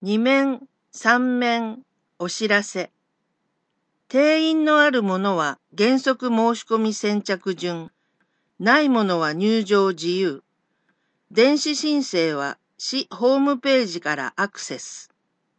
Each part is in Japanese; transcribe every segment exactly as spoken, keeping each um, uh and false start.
に面、さん面、お知らせ。定員のあるものは原則申し込み先着順、ないものは入場自由。電子申請は市ホームページからアクセス。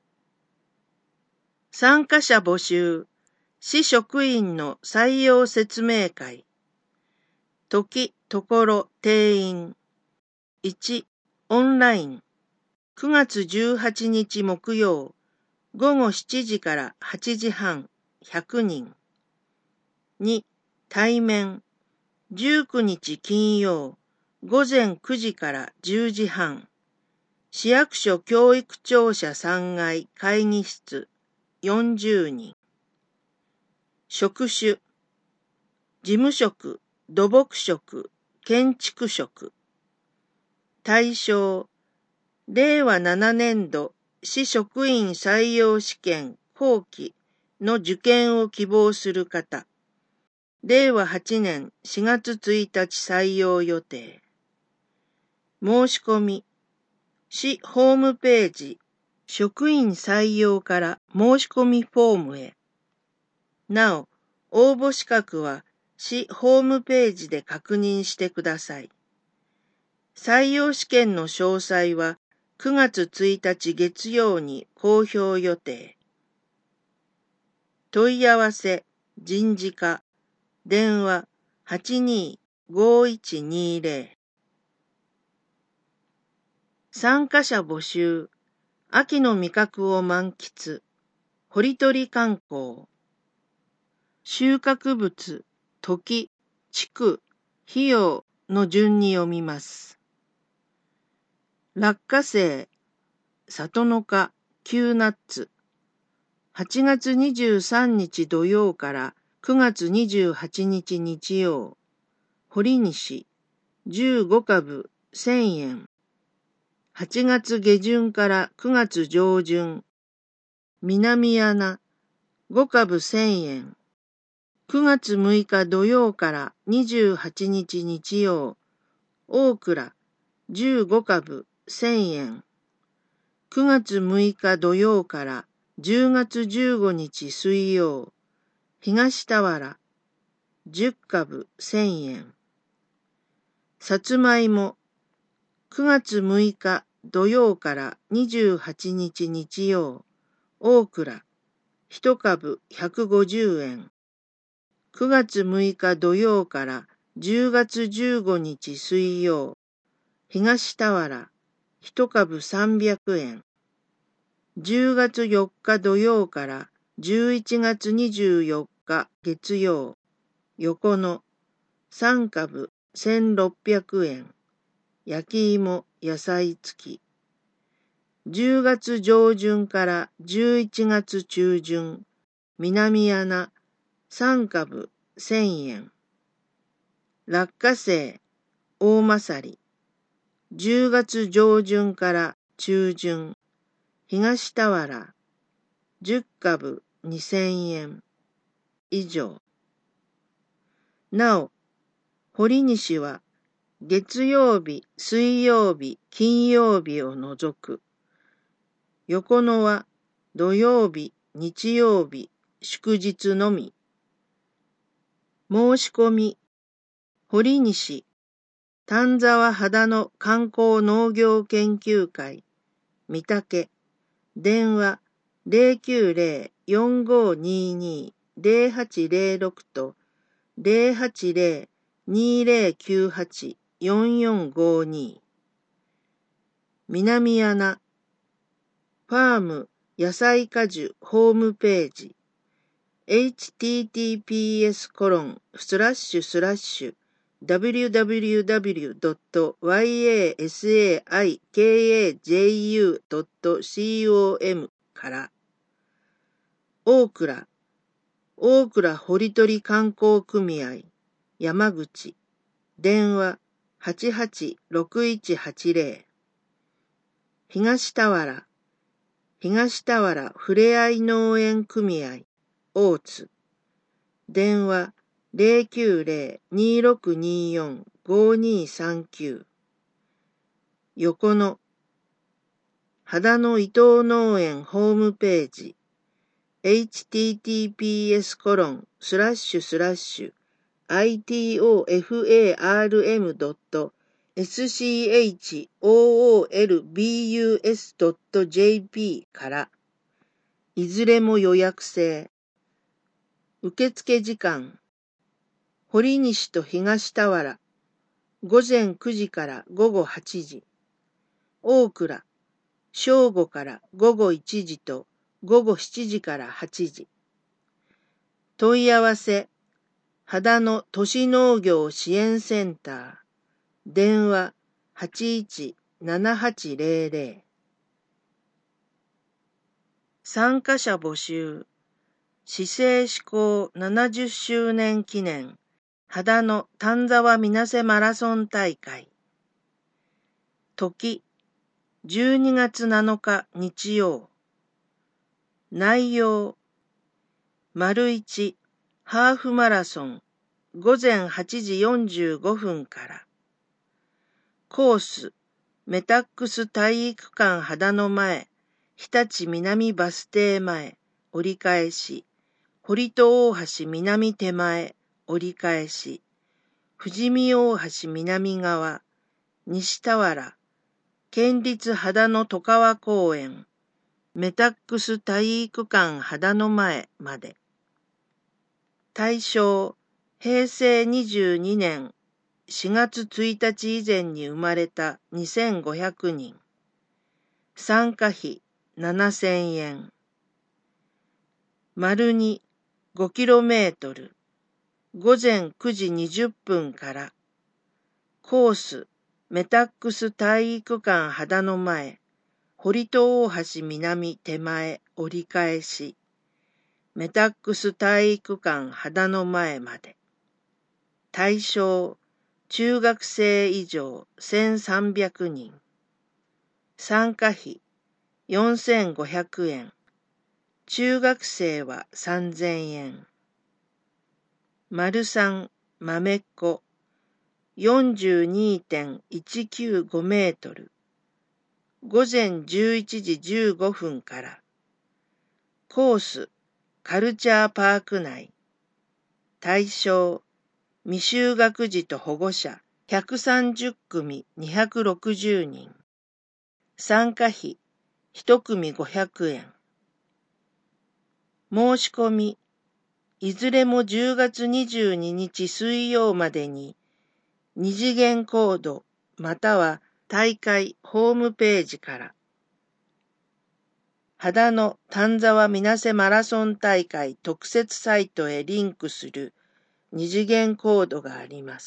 参加者募集、市職員の採用説明会。時、ところ、定員。いち、オンライン。くがつじゅうはちにち木曜、ごごしちじからはちじはん、ひゃくにん。に、対面。じゅうくにち金曜、ごぜんくじからじゅうじはん。市役所教育庁舎さんがい会議室よんじゅうにん。職種。事務職、土木職、建築職。対象。れいわななねんど市職員採用試験後期の受験を希望する方。れいわはちねんしがつついたち採用予定。申し込み。市ホームページ、職員採用から申し込みフォームへ。なお、応募資格は市ホームページで確認してください。採用試験の詳細はくがつついたち月曜に公表予定。問い合わせ、人事課、電話はちにーごーいちにーぜろ。参加者募集、秋の味覚を満喫、堀取観光。収穫物、時、地区、費用の順に読みます。落花生、里の花、キューナッツ。はちがつにじゅうさんにち土曜からくがつにじゅうはちにち日曜。堀西、じゅうごかぶせんえん。はちがつげじゅんからくがつ上旬。南穴、ごかぶせんえん。くがつむいか土曜からにじゅうはちにち日曜。大倉、じゅうごかぶせんえん。くがつむいか土曜からじゅうがつじゅうごにち水曜。東田原、じゅっかぶせんえん。さつまいも、くがつむいか土曜からにじゅうはちにち日曜。大倉、いちかぶひゃくごじゅうえん。くがつむいか土曜からじゅうがつじゅうごにち水曜。東田原、いちかぶさんびゃくえん。じゅうがつよっか土曜からじゅういちがつにじゅうよっか月曜。横野、さんかぶせんろっぴゃくえん。焼き芋、野菜付き。じゅうがつ上旬からじゅういちがつ中旬。南穴、さんかぶせんえん。落花生、大まさり。じゅうがつ上旬から中旬。東田原、じゅっかぶにせんえん。以上。なお、堀西は月曜日、水曜日、金曜日を除く。横野は土曜日、日曜日、祝日のみ。申し込み、堀西、丹沢秦野観光農業研究会、御嶽、電話ゼロきゅうゼロ よんごにに ゼロはちゼロろくとゼロはちゼロ にゼロきゅうはち よんよんごに。南穴、ファーム野菜果樹ホームページ エイチティーティーピーエスコロンスラッシュスラッシュ ダブリューダブリューダブリュードットワイエーエスエーアイケーエージェーユードットコム から大倉、大倉堀取観光組合山口電話はちはちろくいちはちゼロ。東田原、東田原ふれあい農園組合大津電話ゼロきゅうゼロ にろくによん ごにさんきゅう。横野、 秦野伊藤農園ホームページ エイチティーティーピーエス コロンスラッシュスラッシュ アイティーオーエフエーアールエムドットエスシーエイチオーオーエルビーユーエスドットジェーピー からいずれも予約制。受付時間堀西と東田原午前くじから午後はちじ、大倉正午から午後いちじと午後しちじからはちじ。問い合わせ秦野都市農業支援センター電話 はちいちななはちゼロゼロ。参加者募集市政施行ななじゅっしゅうねん記念秦野丹沢水瀬マラソン大会。時じゅうにがつなのか日曜。内容丸一ハーフマラソン午前はちじよんじゅうごふんから。コースメタックス体育館秦野前日立南バス停前折り返し堀戸大橋南手前折り返し富士見大橋南側西田原県立秦野外川公園メタックス体育館秦野前まで。対象へいせいにじゅうにねんしがつついたち以前に生まれたにせんごひゃくにん。参加費ななせんえん。丸に ごキロメートル 午前くじにじゅっぷんから。コースメタックス体育館秦野前堀戸大橋南手前折り返しメタックス体育館秦野前まで。対象中学生以上せんさんびゃくにん。参加費よんせんごひゃくえん。中学生はさんぜんえん。丸三豆っこ よんじゅうにてんいちきゅうごメートル。午前じゅういちじじゅうごふんから。コースカルチャーパーク内。対象未就学児と保護者ひゃくさんじゅっくみにひゃくろくじゅうにん。参加費いちくみごひゃくえん。申し込みいずれもじゅうがつにじゅうににち水曜までに二次元コードまたは大会ホームページから秦野丹沢水瀬マラソン大会特設サイトへリンクする二次元コードがあります。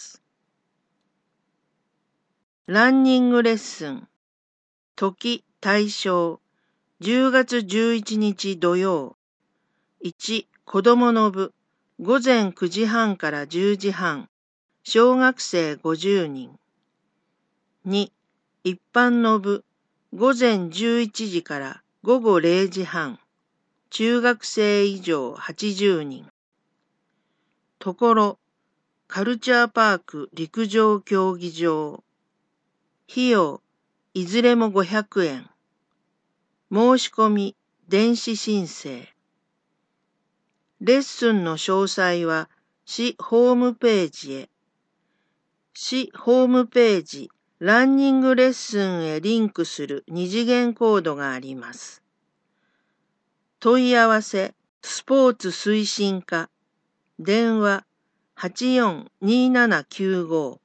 ランニングレッスン時対象じゅうがつじゅういちにち土曜。いち子どもの部午前くじはんからじゅうじはん小学生ごじゅうにん。に一般の部午前じゅういちじからごごれいじはん中学生以上はちじゅうにん。ところカルチャーパーク陸上競技場。費用いずれもごひゃくえん。申し込み電子申請。レッスンの詳細は市ホームページへ。市ホームページランニングレッスンへリンクする二次元コードがあります。問い合わせスポーツ推進課電話はちよんにななきゅうご。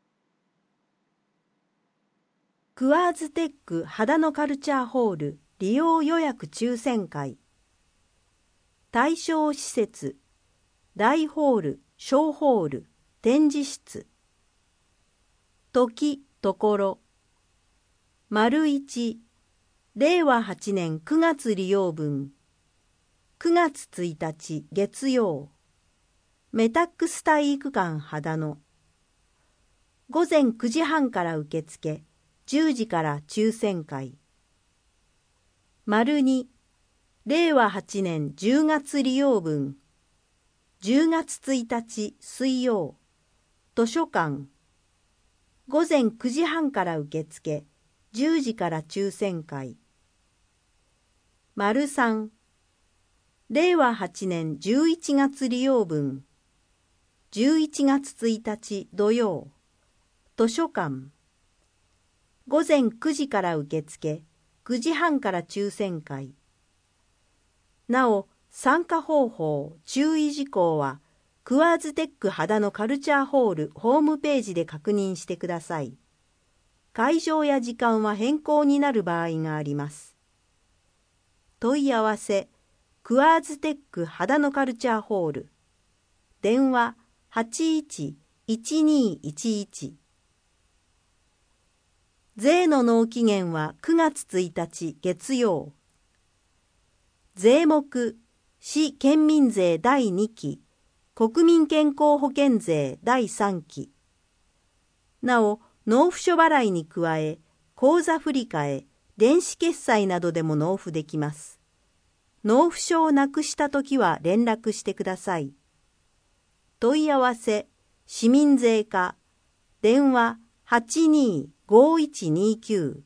クワーズテック秦野カルチャーホール利用予約抽選会。対象施設大ホール小ホール展示室。時ところ丸一れいわはちねんくがつ利用分くがつついたち月曜メタックス体育館秦野午前くじはんから受付じゅうじから抽選会。丸にれいわはちねんじゅうがつ利用分じゅうがつついたち水曜図書館午前くじはんから受付じゅうじから抽選会。 丸さん、れいわはちねんじゅういちがつ利用分、じゅういちがつついたち土曜、図書館。午前くじから受付、くじはんから抽選会。なお、参加方法、注意事項は、クワーズテック秦野カルチャーホールホームページで確認してください。会場や時間は変更になる場合があります。問い合わせ、クワーズテック秦野カルチャーホール。電話 はちいちいちにいちいち。税の納期限はくがつついたち月曜。税目、市県民税だいにき、国民健康保険税だいさんき。なお、納付書払いに加え、口座振替、電子決済などでも納付できます。納付書をなくしたときは連絡してください。問い合わせ、市民税課、電話 はちにーごいちにきゅう。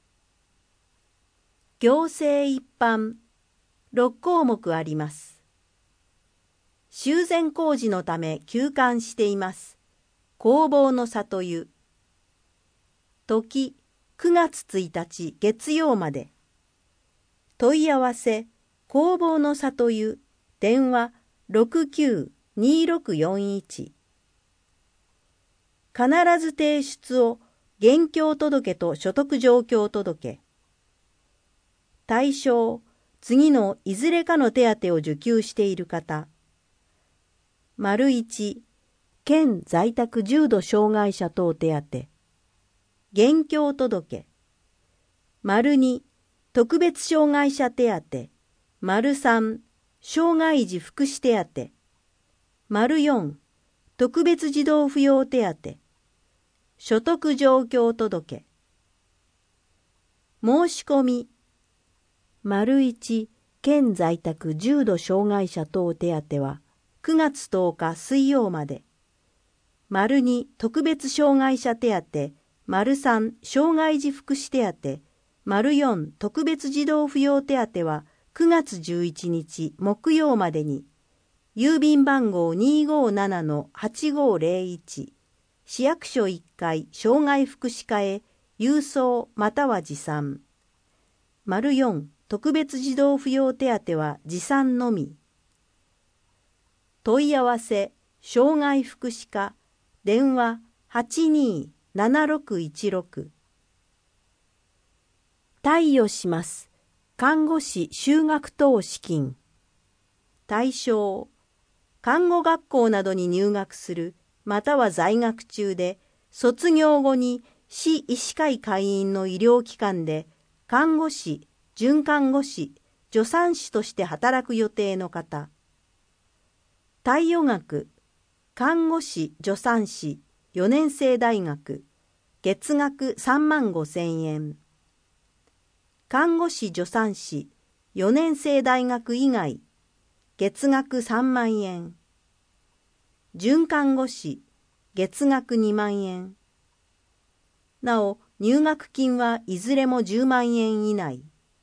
行政一般、ろっこうもくあります。修繕工事のため休館しています。工房の里湯。時、くがつついたち月曜まで。問い合わせ、工房の里湯、電話 ろくきゅうにろくよんいち。必ず提出を現況届と所得状況届。対象、次のいずれかの手当を受給している方。丸いち、県在宅重度障害者等手当。現況届。丸に、特別障害者手当。丸さん、障害児福祉手当。丸よん、特別児童扶養手当。所得状況届。申し込み。丸いち、県在宅重度障害者等手当はくがつとおか水曜まで。丸に、特別障害者手当。丸さん、障害児福祉手当。丸よん、特別児童扶養手当はくがつじゅういちにち木曜までに、郵便番号 にーごーななのはちごーぜろいち、市役所いっかい障害福祉課へ郵送または持参。丸よん、特別児童扶養手当は持参のみ。問い合わせ、障害福祉課、電話 はちにーななろくいちろく。貸与します。看護師修学等資金。対象、看護学校などに入学する、または在学中で、卒業後に市医師会会員の医療機関で、看護師、准看護師、助産師として働く予定の方。貸与額、看護師、助産師、よねんせい大学、月額さんまんごせんえん。看護師助産師、よねんせい大学以外、月額さんまんえん。准看護師、月額にまんえん。なお、入学金はいずれもじゅうまんえん以内。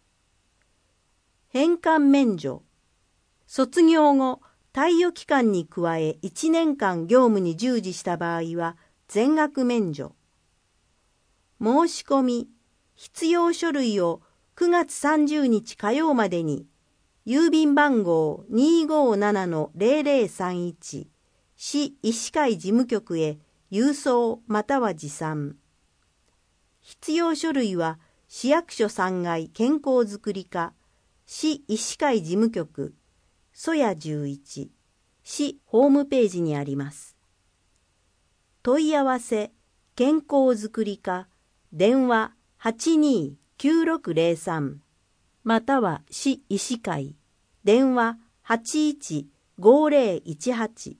返還免除。卒業後、貸与期間に加えいちねんかん業務に従事した場合は全額免除。申し込み、必要書類をくがつさんじゅうにち火曜までに、郵便番号 にーごーななのぜろぜろさんいち、市医師会事務局へ郵送または持参。必要書類は市役所さんがい健康づくり課、市医師会事務局、曽谷じゅういち、市ホームページにあります。問い合わせ、健康づくり課、電話 はちにーきゅうろくぜろさん、または市医師会、電話 はちいちごーぜろいちはち。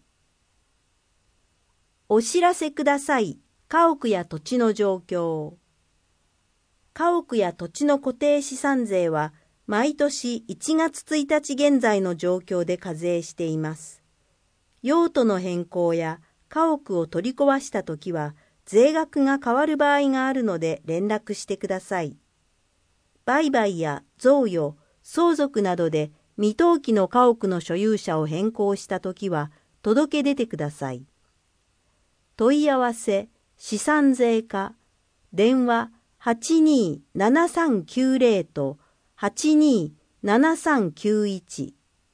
お知らせください。家屋や土地の状況。家屋や土地の固定資産税は毎年いちがつついたち現在の状況で課税しています。用途の変更や家屋を取り壊したときは税額が変わる場合があるので連絡してください。売買や贈与、 相続などで未登記の家屋の所有者を変更したときは届け出てください。問い合わせ資産税課電話 はちにーななさんきゅうぜろ と はちにーななさんきゅういち。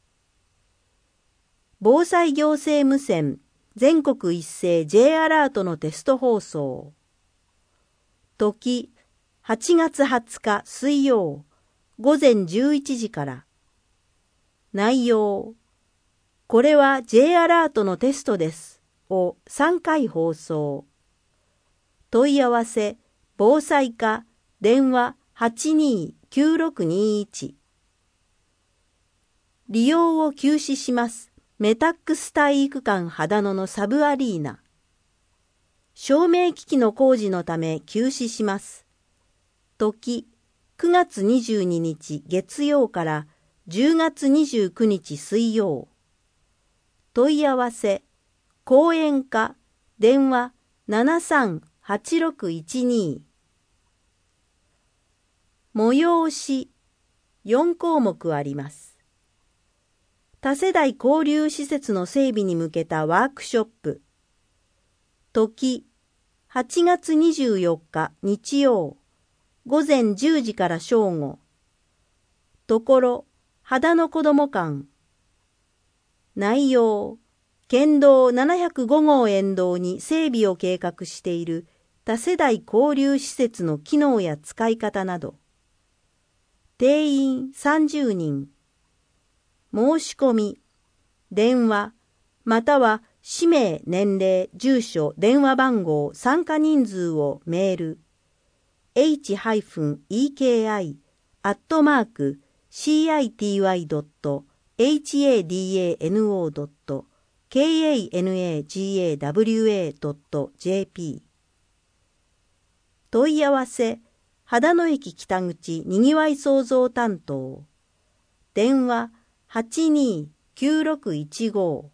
防災行政無線全国一斉 J アラートのテスト放送。時はちがつはつか水曜ごぜんじゅういちじから。内容、これは J アラートのテストですをさんかい放送。問い合わせ防災課電話 はちにーきゅうろくにいち。利用を休止します。メタックス体育館秦野のサブアリーナ。照明機器の工事のため休止します。時くがつにじゅうににち月曜からじゅうがつにじゅうくにち水曜。問い合わせ講演課電話 ななさんはちろくいちに。催しよんこうもくあります。多世代交流施設の整備に向けたワークショップ。時はちがつにじゅうよっか日曜ごぜんじゅうじから正午。ところ秦野子ども館。内容、県道ななひゃくごごう沿道に整備を計画している多世代交流施設の機能や使い方など。定員さんじゅうにん。申し込み、電話、または氏名、年齢、住所、電話番号、参加人数をメール、エイチ イーケーアイ アットマーク シーアイティーワイ ドット エイチエーディーエーエヌオー ドット ケーエーエヌエージーエーダブリューエー ドット ジェーピー。問い合わせ、秦野駅北口にぎわい創造担当。電話はちにーきゅうろくいちご。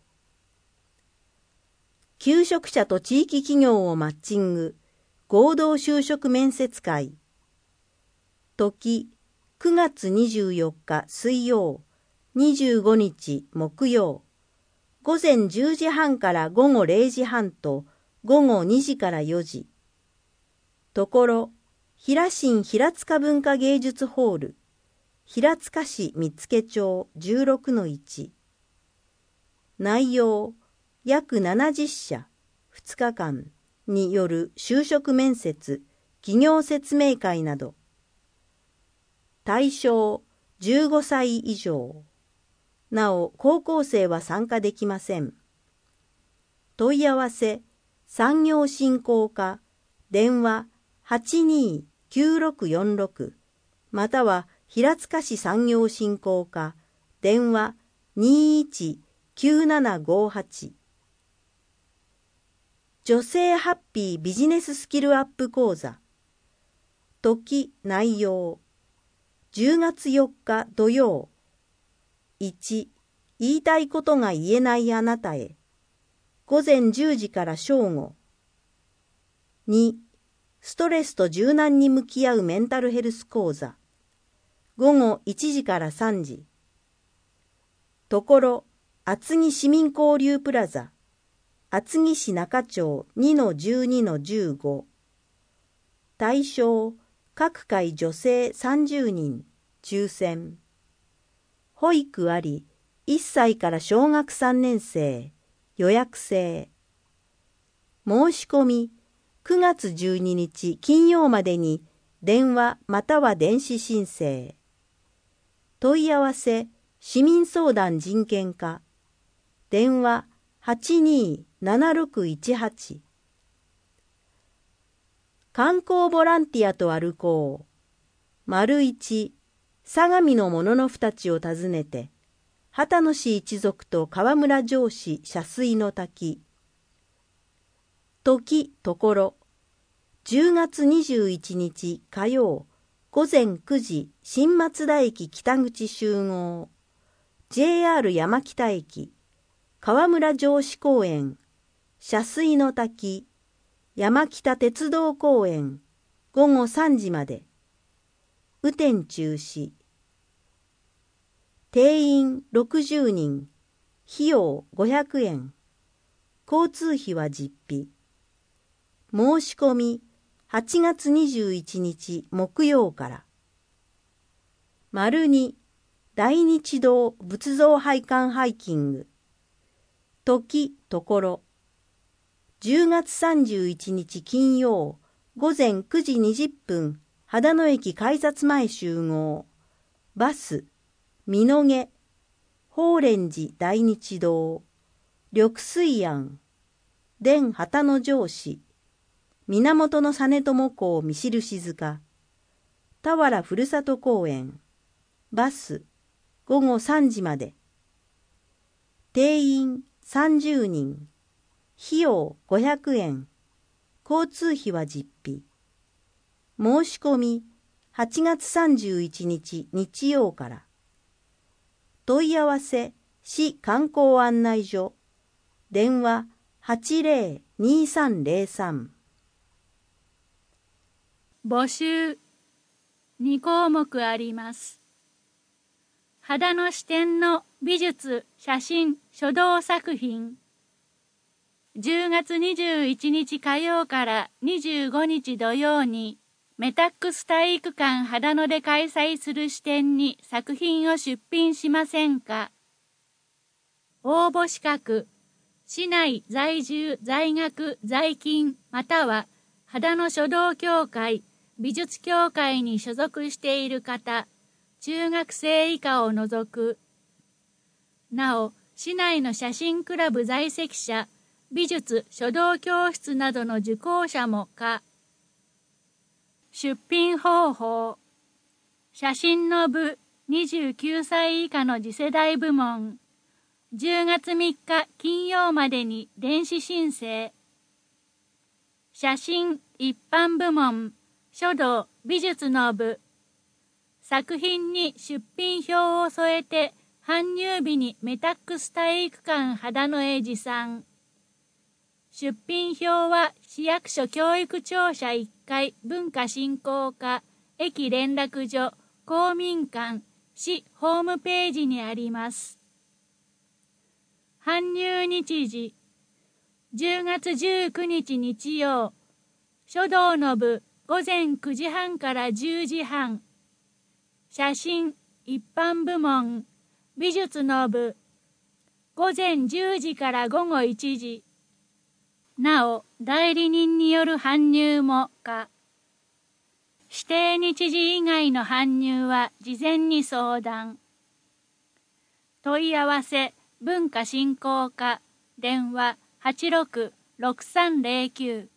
求職者と地域企業をマッチング合同就職面接会。時くがつにじゅうよっか水曜にじゅうごにち木曜ごぜんじゅうじはんからごごれいじはんとごごにじからよじ。ところ平新平塚文化芸術ホール平塚市見附町 じゅうろくのいち。内容、約ななじゅっしゃふつかかんによる就職面接、企業説明会など。対象じゅうごさい以上。なお、高校生は参加できません。問い合わせ、産業振興課、電話はちにーきゅうろくよんろく、または平塚市産業振興課、電話にいちきゅうななごはち。女性ハッピービジネススキルアップ講座。時、内容。じゅうがつよっか土曜。いち、言いたいことが言えないあなたへ。ごぜんじゅうじから正午。に、ストレスと柔軟に向き合うメンタルヘルス講座。ごごいちじからさんじ。ところ、厚木市民交流プラザ。厚木市中町 にのじゅうにのじゅうご。対象、各界女性さんじゅうにん、抽選。保育あり、いっさいから小学さんねんせい、予約制。申し込み、くがつじゅうににち金曜までに電話または電子申請。問い合わせ、市民相談人権課。電話はちにーななろくいちはち。観光ボランティアと歩こう。丸一、相模の物のふたちを訪ねて、秦野市一族と河村城市洒水の滝。時、ところ、じゅうがつにじゅういちにち火曜、ごぜんくじ新松田駅北口集合。ジェイアール 山北駅。河村城址公園、洒水の滝、山北鉄道公園、ごごさんじまで。雨天中止。 定員ろくじゅうにん、費用ごひゃくえん、交通費は実費。申し込みはちがつにじゅういちにち木曜から。丸に、大日堂仏像拝観ハイキング。時、ところ。じゅうがつさんじゅういちにち金曜、午前くじにじゅっぷん、秦野駅改札前集合。バス、美濃毛、法蓮寺大日堂、緑水庵、伝旗の上司、源実朝公見印塚、田原ふるさと公園、バス、ごごさんじまで。定員さんじゅうにん、費用ごひゃくえん、交通費は実費。申し込みはちがつさんじゅういちにち日曜から。問い合わせ市観光案内所、電話はちぜろにさんぜろさん。 募集にこうもくあります。秦野支店の美術、写真、書道作品。じゅうがつにじゅういちにち火曜からにじゅうごにち土曜にメタックス体育館秦野で開催する支店に作品を出品しませんか。応募資格、市内在住、在学、在勤、または秦野書道協会、美術協会に所属している方、中学生以下を除く。なお、市内の写真クラブ在籍者、美術書道教室などの受講者も可。出品方法。写真の部にじゅうきゅうさい以下の次世代部門。じゅうがつみっか金曜までに電子申請。写真一般部門、書道美術の部。作品に出品票を添えて搬入日にメタックス体育館秦野へ持参。出品票は市役所教育庁舎いっかい文化振興課駅連絡所公民館市ホームページにあります。搬入日時じゅうがつじゅうくにち日曜、書道の部ごぜんくじはんからじゅうじはん、写真一般部門美術の部ごぜんじゅうじからごごいちじ。なお、代理人による搬入も可。指定日時以外の搬入は事前に相談。問い合わせ、文化振興課、電話はちろくろくさんぜろきゅう。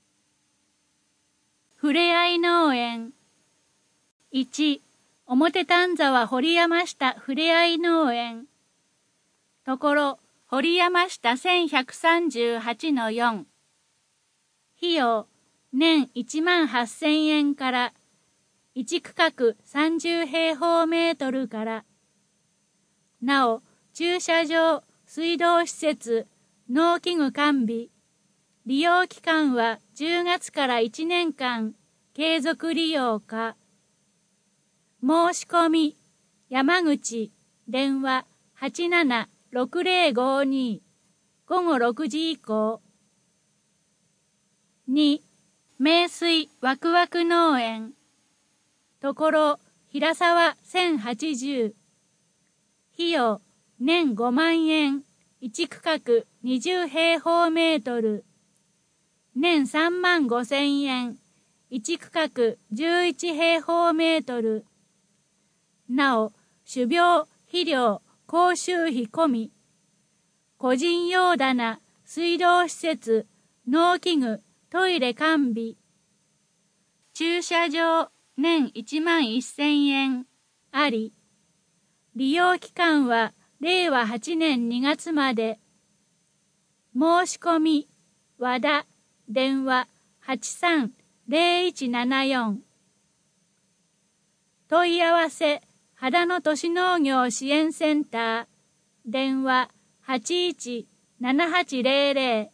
ふれあい農園。いち、表丹沢堀山下ふれあい農園。ところ、堀山下せんひゃくさんじゅうはちのよん。費用、年いちまんはっせんえんから、いち区画さんじゅうへいほうメートルから。なお、駐車場、水道施設、農機具完備。利用期間はじゅうがつからいちねんかん、継続利用可。申し込み、山口、電話はちななろくぜろごに、ごごろくじ以降。に、名水わくわく農園。ところ、平沢せんはちじゅう。費用、年ごまんえん、いち区画にじゅうへいほうメートル。年さんまんごせんえん、いち区画じゅういちへいほうメートル。なお、種苗、肥料、講習費込み。個人用棚、水道施設、農機具、トイレ完備。駐車場、年いちまんせんえん、あり。利用期間は、れいわはちねんにがつまで。申し込み、和田、電話はちさんぜろいちななよん。問い合わせ、秦野都市農業支援センター、電話はちいちななはちぜろぜろ。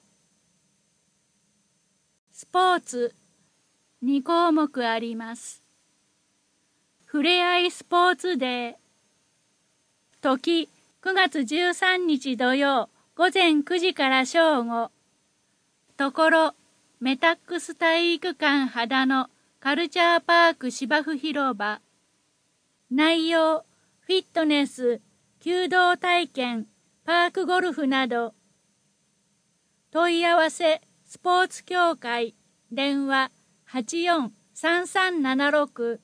スポーツ、にこうもくあります。ふれあいスポーツデー。 時くがつじゅうさんにち土曜午前くじから正午。ところメタックス体育館秦野カルチャーパーク芝生広場。内容フィットネス、弓道体験、パークゴルフなど。問い合わせスポーツ協会電話 はちよんさんさんななろく。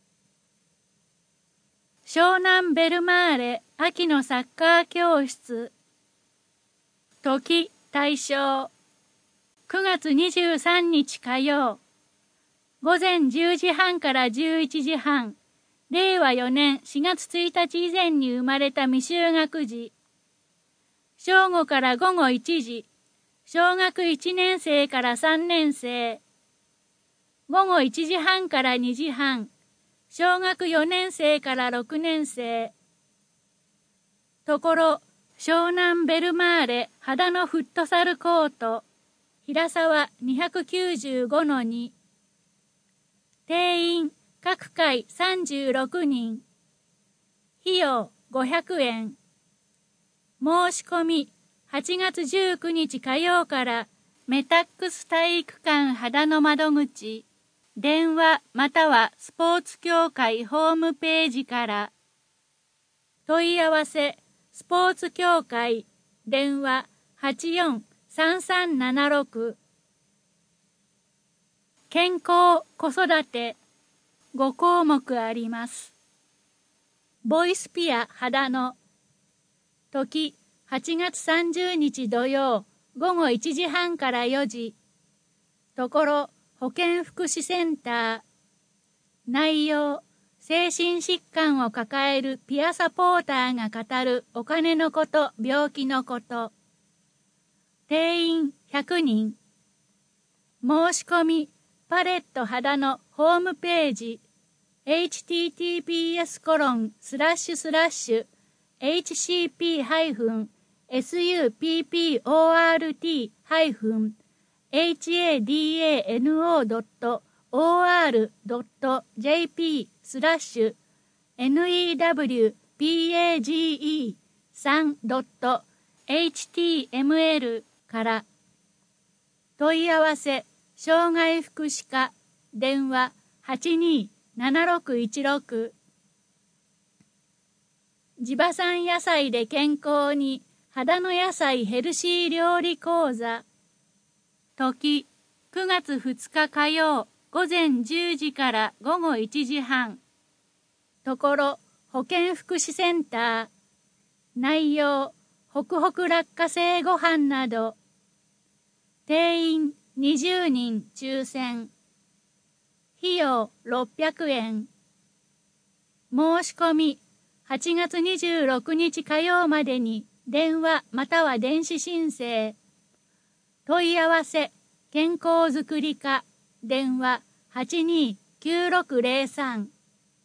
湘南ベルマーレ秋のサッカー教室。時大正くがつにじゅうさんにち火曜午前じゅうじはんからじゅういちじはん。れいわよねんしがつついたち以前に生まれた未就学児。正午から午後いちじ。小学いちねんせいからさんねんせい。午後いちじはんからにじはん。小学よねんせいからろくねんせい。ところ、湘南ベルマーレ秦野フットサルコート。平沢 にひゃくきゅうじゅうごのに。定員、各回さんじゅうろくにん。費用ごひゃくえん。申し込み、はちがつじゅうくにち火曜からメタックス体育館秦野窓口。電話またはスポーツ協会ホームページから。問い合わせスポーツ協会電話 はちよんさんさんななろく。健康子育てごこうもくあります。ボイスピア秦野。時はちがつさんじゅうにち土曜午後いちじはんからよじ。ところ保健福祉センター。内容精神疾患を抱えるピアサポーターが語るお金のこと、病気のこと。定員ひゃくにん。申し込みパレット秦野ホームページ エイチティーティーピーエスコロンスラッシュスラッシュエイチシーピーハイフンエスユーピーピーオーアールティーハイフンエイチエーディーエーエヌオードットオーアールドットジェーピースラッシュエヌイーダブリューピーエージーイースリードットエイチティーエムエル から問い合わせ障害福祉課電話 はちにーななろくいちろく。地場産野菜で健康に秦野野菜ヘルシー料理講座。時くがつふつか火曜午前じゅうじから午後いちじはん。ところ保健福祉センター。内容ホクホク落花生ご飯など。定員にじゅうにん抽選。費用ろっぴゃくえん。申し込みはちがつにじゅうろくにち火曜までに電話または電子申請。問い合わせ健康づくり課電話 はちにーきゅうろくゼロさん。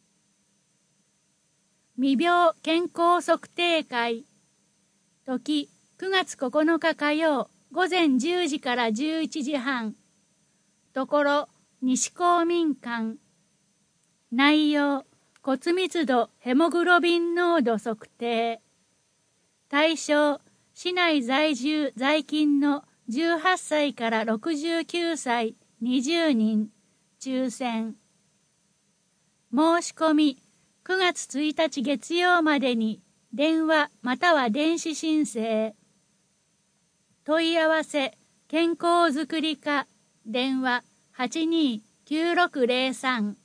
未病健康測定会。時くがつここのか火曜午前じゅうじからじゅういちじはん。ところ西公民館。内容骨密度ヘモグロビン濃度測定。対象市内在住在勤のじゅうはっさいからろくじゅうきゅうさいにじゅうにん抽選。申し込みくがつついたち月曜までに電話または電子申請。問い合わせ健康づくり課電話 はちにーきゅうろくゼロさん。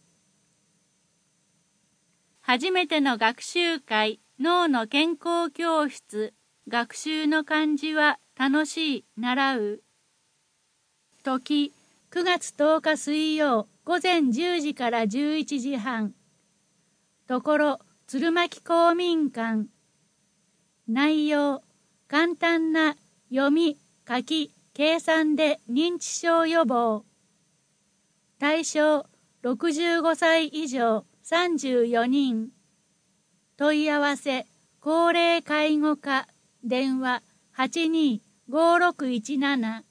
初めての学習会脳の健康教室。学習の漢字は楽しい習う。時くがつとおか水曜午前じゅうじからじゅういちじはん。ところ鶴巻公民館。内容簡単な読み書き計算で認知症予防。対象ろくじゅうごさい以上さんじゅうよにん。問い合わせ高齢介護課電話 はちにーごろくいちなな。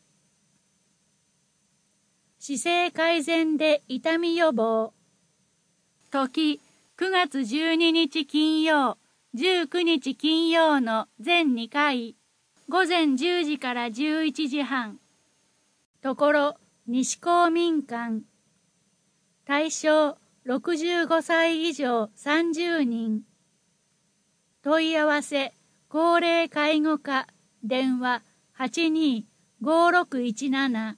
姿勢改善で痛み予防。時くがつじゅうににち金曜じゅうくにち金曜の全にかい、ごぜんじゅうじからじゅういちじはん。ところ、西公民館。対象ろくじゅうごさい以上さんじゅうにん。問い合わせ、高齢介護課、電話はちにーごろくいちなな。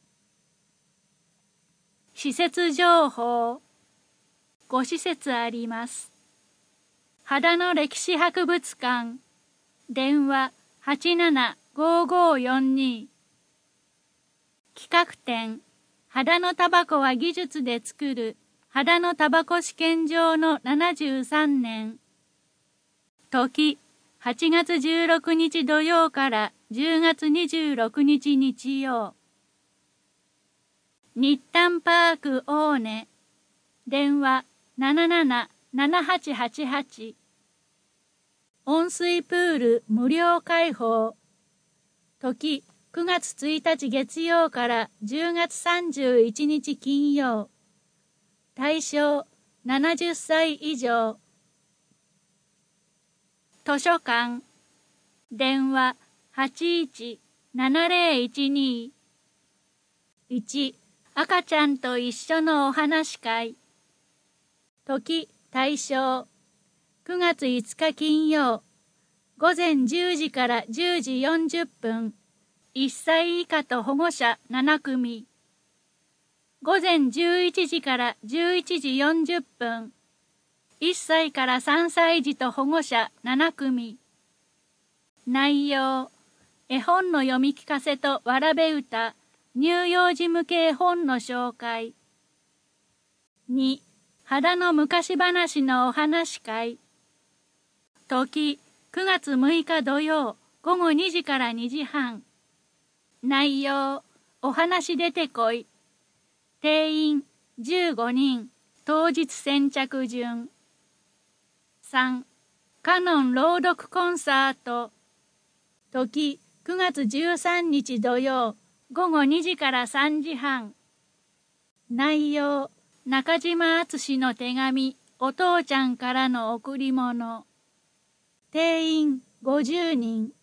施設情報。ご施設あります。秦野歴史博物館、電話はちななごごよんに。企画展、秦野タバコは技術で作る秦野タバコ試験場のななじゅうさんねん。時、はちがつじゅうろくにち土曜からじゅうがつにじゅうろくにち日曜。日誕パーク大根、電話ななななななはちはちはち。温水プール無料開放。時、くがつついたち月曜からじゅうがつさんじゅういちにち金曜。対象ななじゅっさい以上。図書館。電話はちいちななぜろいちに。いち、赤ちゃんと一緒のお話会。時、対象くがついつか金曜、ごぜんじゅうじからじゅうじよんじゅっぷん、いっさい以下と保護者ななくみ。ごぜんじゅういちじからじゅういちじよんじゅっぷん、いっさいからさんさい児と保護者ななくみ。内容、絵本の読み聞かせとわらべ歌、乳幼児向け絵本の紹介。に、秦野昔話のお話会。時、くがつむいか土曜、ごごにじからにじはん。内容、お話出てこい。定員じゅうごにん、当日先着順。さん、カノン朗読コンサート。時、くがつじゅうさんにち土曜、ごごにじからさんじはん。内容、中島敦の手紙、お父ちゃんからの贈り物。定員ごじゅうにん。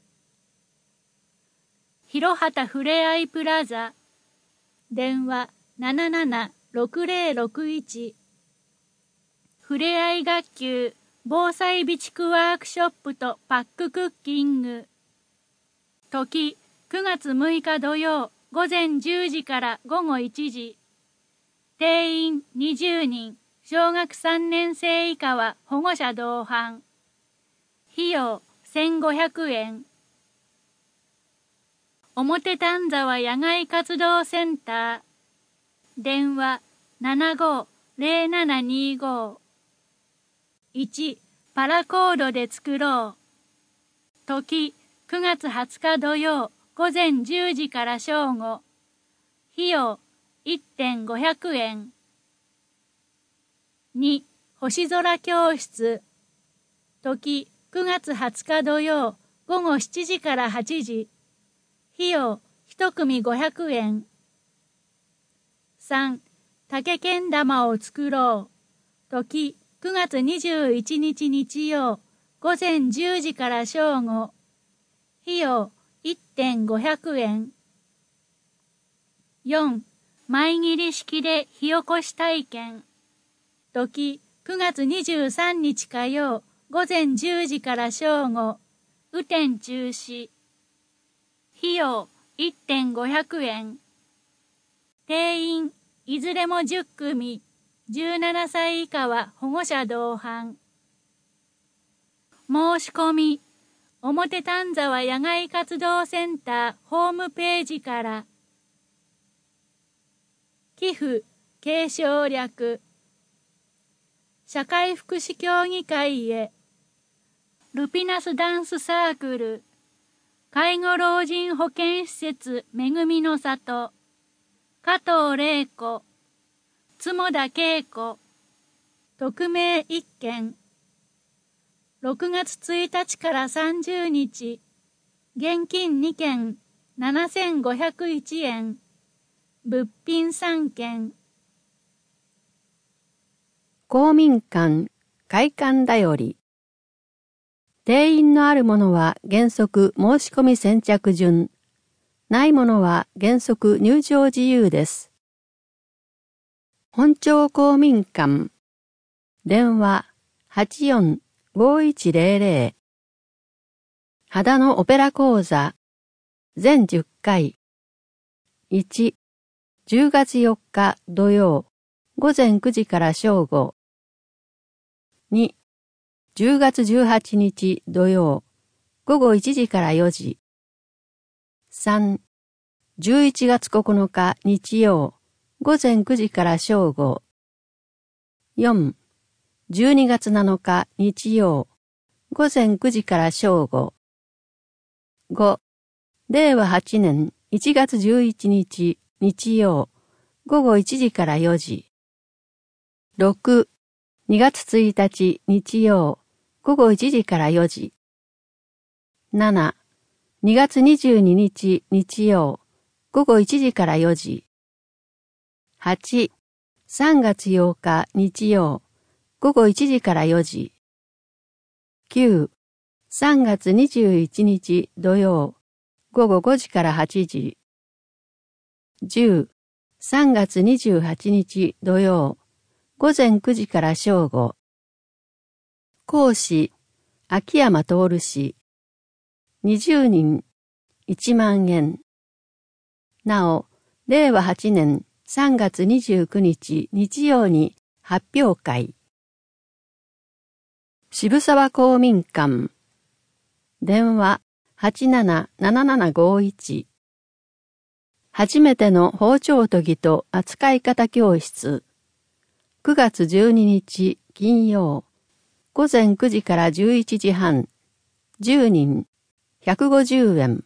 広畑ふれあいプラザ。電話ななななろくぜろろくいち。ふれあい学級防災備蓄ワークショップとパッククッキング。時、くがつむいか土曜、ごぜんじゅうじからごごいちじ。定員にじゅうにん、小学さんねんせい以下は保護者同伴。費用せんごひゃくえん。表丹沢野外活動センター。電話ななごぜろななにご。いち、パラコードで作ろう。時、くがつはつか土曜、ごぜんじゅうじから正午。費用いってんごひゃくえん。に、星空教室。時、くがつはつか土曜、ごごしちじからはちじ。費用いちくみごひゃくえん。さん、竹けん玉を作ろう。時、くがつにじゅういちにち日曜、ごぜんじゅうじから正午。費用いってんごひゃくえん。よん、前切り式で火起こし体験。時、くがつにじゅうさんにち火曜、ごぜんじゅうじから正午。雨天中止。費用いってんごひゃくえん。定員いずれもじゅっくみ。じゅうななさい以下は保護者同伴。申し込み、表丹沢野外活動センターホームページから。寄付、継承略。社会福祉協議会へ。ルピナスダンスサークル。介護老人保健施設めぐみの里。加藤玲子。坪田恵子。匿名一件。ろくがつついたちからさんじゅうにち。現金にけん、ななせんごひゃくいちえん。物品さんけん。 公民館開館だより。 定員のあるものは原則申し込み先着順、ないものは原則入場自由です。本庁公民館、電話 はちよん ごいちゼロゼロ、秦野オペラ講座、全じゅっかい、いち、じゅうがつよっか土曜、午前くじから正午、に、じゅうがつじゅうはちにち土曜、午後いちじからよじ、さん、じゅういちがつここのか日曜、午前くじから正午、よん、じゅうにがつなのか日曜、午前くじから正午、ご、れいわはちねんいちがつじゅういちにち日曜、午後いちじからよじ、ろく、にがつついたち日曜、午後いちじからよじ、なな、にがつにじゅうににち日曜、午後いちじからよじ、はち、さんがつようか日曜、午後いちじからよじ、きゅう、さんがつにじゅういちにち土曜、午後ごじからはちじ、じゅう、さんがつにじゅうはちにち土曜、午前くじから正午。講師、秋山徹氏。にじゅうにん、いちまんえん。なお、れいわはちねんさんがつにじゅうくにち日曜に発表会。渋沢公民館。電話はちななななななごいち。初めての包丁研ぎと扱い方教室。くがつじゅうににち金曜。午前くじからじゅういちじはん。じゅうにん。ひゃくごじゅうえん。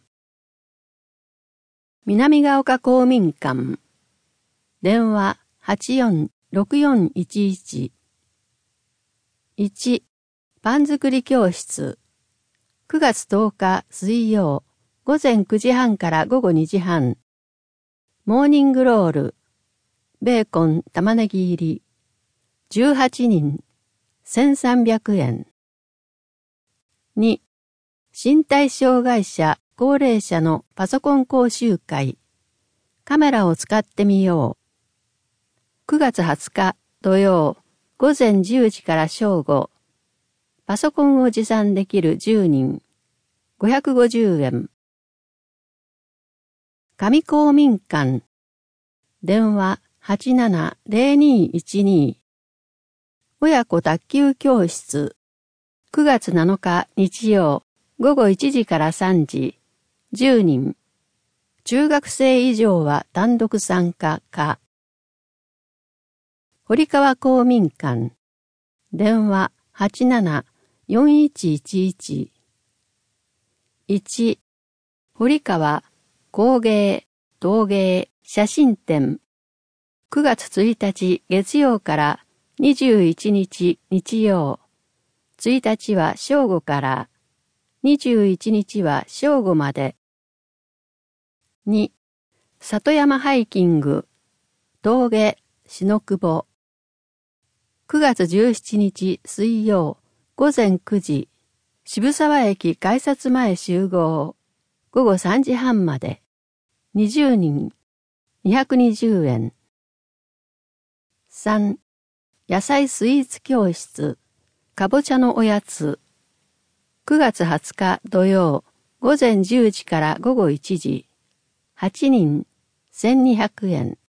南ヶ丘公民館。電話はちよんろくよんいちいち。いち、パン作り教室。くがつとおか水曜、午前くじはんから午後にじはん。モーニングロール。ベーコン玉ねぎ入り。じゅうはちにん。せんさんびゃくえん。に、身体障害者、高齢者のパソコン講習会。カメラを使ってみよう。くがつはつか土曜、午前じゅうじから正午。パソコンを持参できるじゅうにん。ごひゃくごじゅうえん。上公民館。電話はちななゼロにいちに。親子卓球教室。くがつなのか日曜、午後いちじからさんじ。じゅうにん。中学生以上は単独参加か。堀川公民館。電話はちななよんいちいちいち。いち、堀川工芸、陶芸、写真展。くがつついたち月曜からにじゅういちにち日曜。ついたちは正午からにじゅういちにちは正午まで。に、里山ハイキング、峠、篠久保。くがつじゅうしちにち水曜、午前くじ、渋沢駅改札前集合、午後さんじはんまで。にじゅうにん、にひゃくにじゅうえん。さん、野菜スイーツ教室、かぼちゃのおやつ。くがつはつか土曜、午前じゅうじから午後いちじ。はちにん、せんにひゃくえん。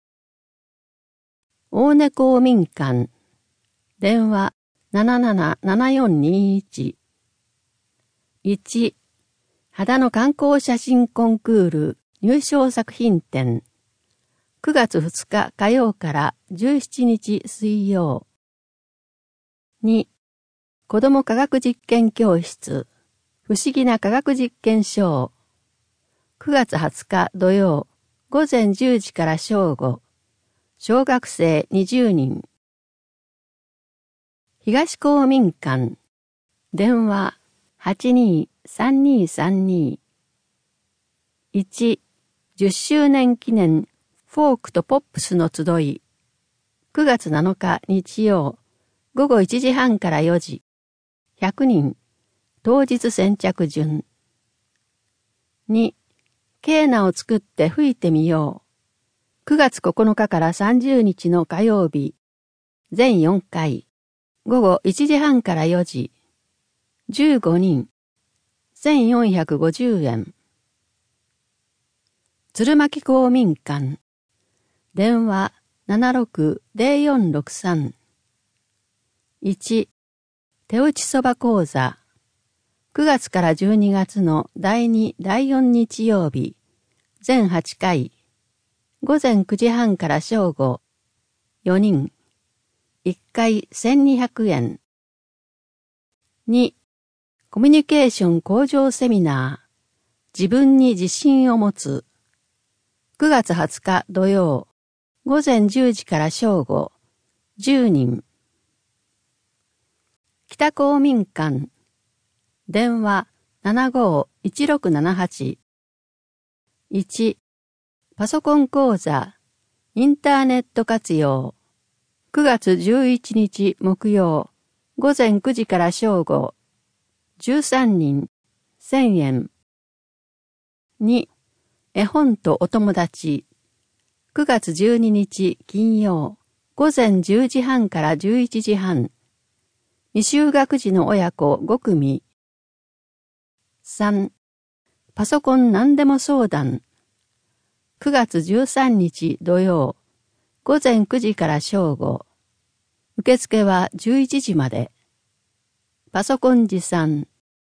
大根公民館。電話ななななななよんにいち。いち、秦野観光写真コンクール入賞作品展。くがつふつか火曜からじゅうしちにち水曜。に、子ども科学実験教室。不思議な科学実験ショー。くがつはつか土曜、午前じゅうじから正午。小学生にじゅうにん。東公民館。電話はちにーさんにーさんに。いち、じゅっしゅうねん記念フォークとポップスの集い。くがつなのか日曜、午後いちじはんからよじ。ひゃくにん。 当日先着順。に、ケーナを作って吹いてみよう。くがつここのかからさんじゅうにちの火曜日、全よんかい、午後いちじはんからよじ、じゅうごにん、せんよんひゃくごじゅうえん。鶴巻公民館、電話ななろくゼロよんろくさん。いち、手打ちそば講座、くがつからじゅうにがつのだいに、だいよん日曜日、全はちかい、午前くじはんから正午、よにん、いっかいせんにひゃくえん。に、コミュニケーション向上セミナー、自分に自信を持つ、くがつはつか土曜、午前じゅうじから正午、じゅうにん。北公民館、電話ななごいちろくななはち。いち、パソコン講座、インターネット活用、くがつじゅういちにち木曜、午前くじから正午、じゅうさんにん、せんえん。に、絵本とお友達、くがつじゅうににち金曜、午前じゅうじはんからじゅういちじはん、未就学児の親子ごくみ。さん、パソコン何でも相談、くがつじゅうさんにち土曜、午前くじから正午、受付はじゅういちじまで。パソコン持参。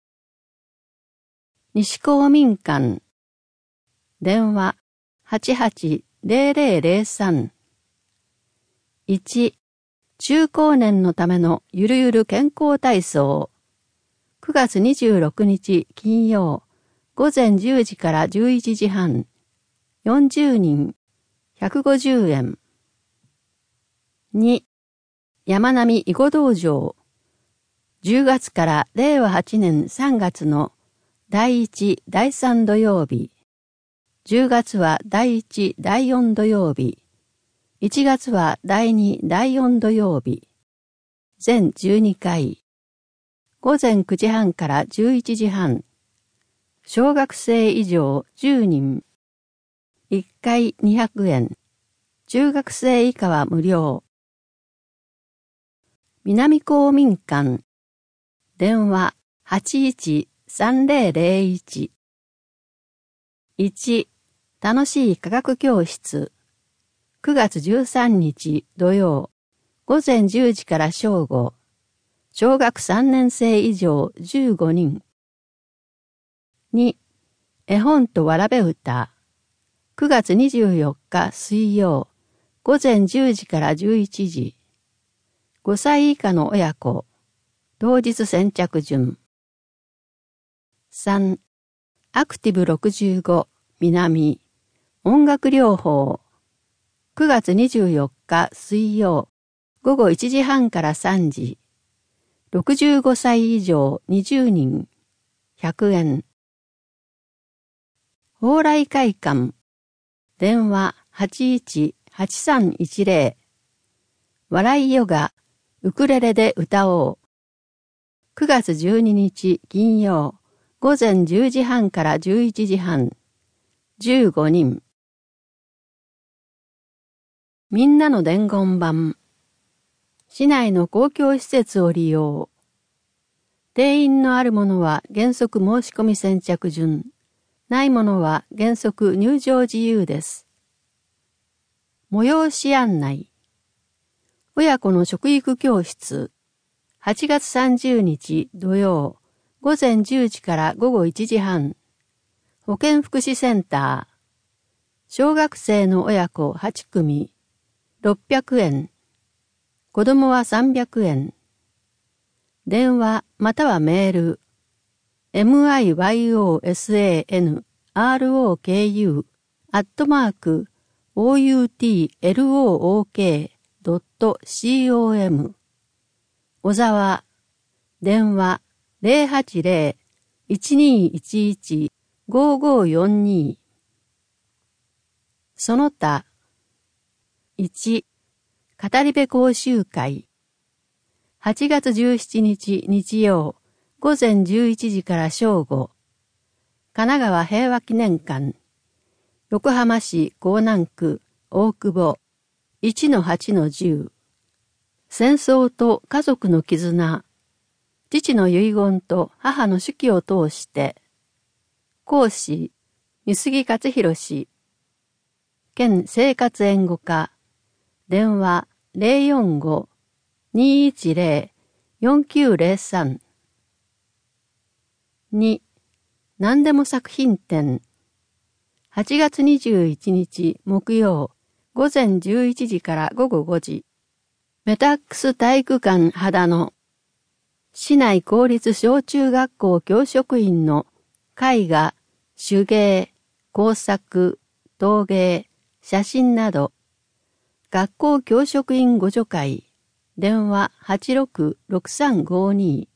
西公民館。電話はちはちゼロゼロゼロさん。いち、中高年のためのゆるゆる健康体操。くがつにじゅうろくにち金曜、午前じゅうじからじゅういちじはん。よんじゅうにん、ひゃくごじゅうえん。に、山並囲碁道場。じゅうがつかられいわはちねんさんがつのだいいち、だいさん土曜日。じゅうがつはだいいち、だいよん土曜日。いちがつはだいに、だいよん土曜日。全じゅうにかい。午前くじはんからじゅういちじはん。小学生以上じゅうにん。いっかいにひゃくえん。中学生以下は無料。南公民館。電話はちいちさんゼロゼロいち。いち、楽しい科学教室。くがつじゅうさんにち土曜、午前じゅうじから正午。小学さんねん生以上じゅうごにん。に、絵本とわらべ歌。くがつにじゅうよっか水曜、午前じゅうじからじゅういちじ。ごさい以下の親子。当日先着順。さん、アクティブろくじゅうご、南、音楽療法。くがつにじゅうよっか水曜、午後いちじはんからさんじ。ろくじゅうごさい以上にじゅうにん、ひゃくえん。蓬莱会館。電話はちいちはちさんいちゼロ。笑いヨガ、ウクレレで歌おう。くがつじゅうににち金曜、午前じゅうじはんからじゅういちじはん。じゅうごにん。みんなの伝言板。市内の公共施設を利用。定員のあるものは原則申し込み先着順。ないものは原則入場自由です。催し案内。親子の食育教室。はちがつさんじゅうにち土曜、午前じゅうじから午後いちじはん。保健福祉センター。小学生の親子はちくみ。ろっぴゃくえん。子供はさんびゃくえん。電話またはメール。ミヨサンローク アットマーク オーユーティーエルオーオーケードットコム 小沢電話 ゼロはちゼロ いちにいちいち ごごよんに。その他いち、語り部講習会はちがつじゅうしちにち日曜午前じゅういちじから正午。神奈川平和記念館。横浜市港南区大久保 いちのはちのじゅう。戦争と家族の絆。父の遺言と母の手記を通して。講師、三杉勝弘氏。県生活援護課。電話 ゼロよんご にいちゼロ よんきゅうゼロさん。に. 何でも作品展。はちがつにじゅういちにち木曜、午前じゅういちじから午後ごじ。メタックス体育館秦野。市内公立小中学校教職員の絵画、手芸、工作、陶芸、写真など、学校教職員互助会、電話 はちろくろくさんごに。